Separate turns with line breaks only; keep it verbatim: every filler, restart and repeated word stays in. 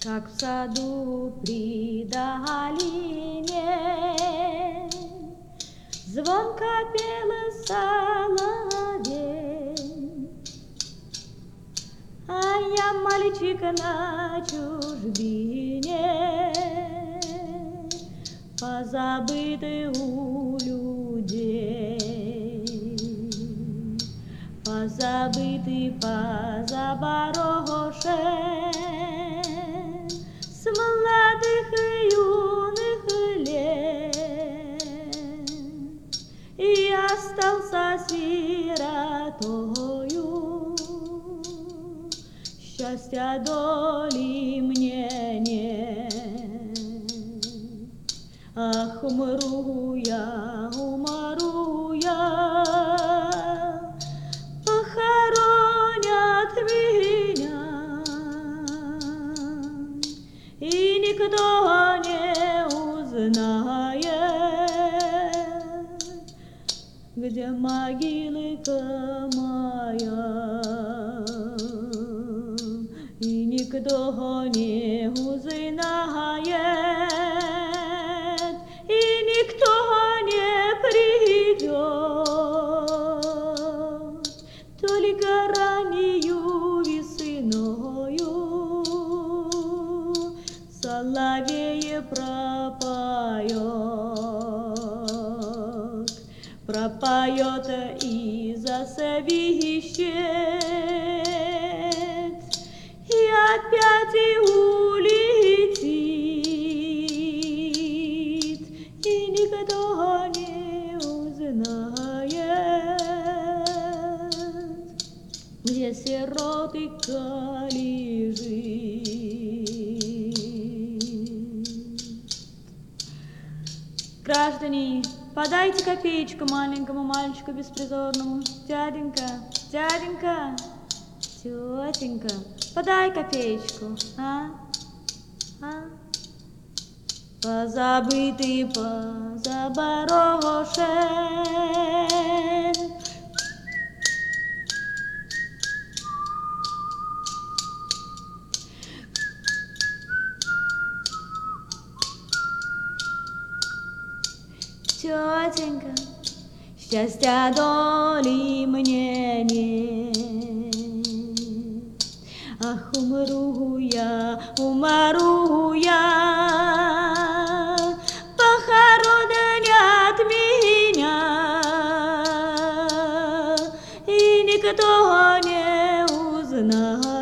Как в саду при долине звонко пел соловей, а я мальчик на чужбине, позабытый у людей, позабытый, позаборошен с молодых и юных лет, и остался сиротою. Счастья доли мне нет. Ах, умру я, умру я, похоронят меня, и никто не узнает, где могилка моя, и никто не узнает, и никто не придет, только раннею весною соловей пропоет, пропоет и засвищет, и опять и улетит, и никто не узнает, где сиротка лежит. Граждане, подайте копеечку маленькому мальчику беспризорному. Дяденька, дяденька, тетенька, подай копеечку, а? А? Позабытый, позаборошен тетенька, счастья доли мне нет. Ах, умру я, умру я, похоронят меня, и никто не узнает,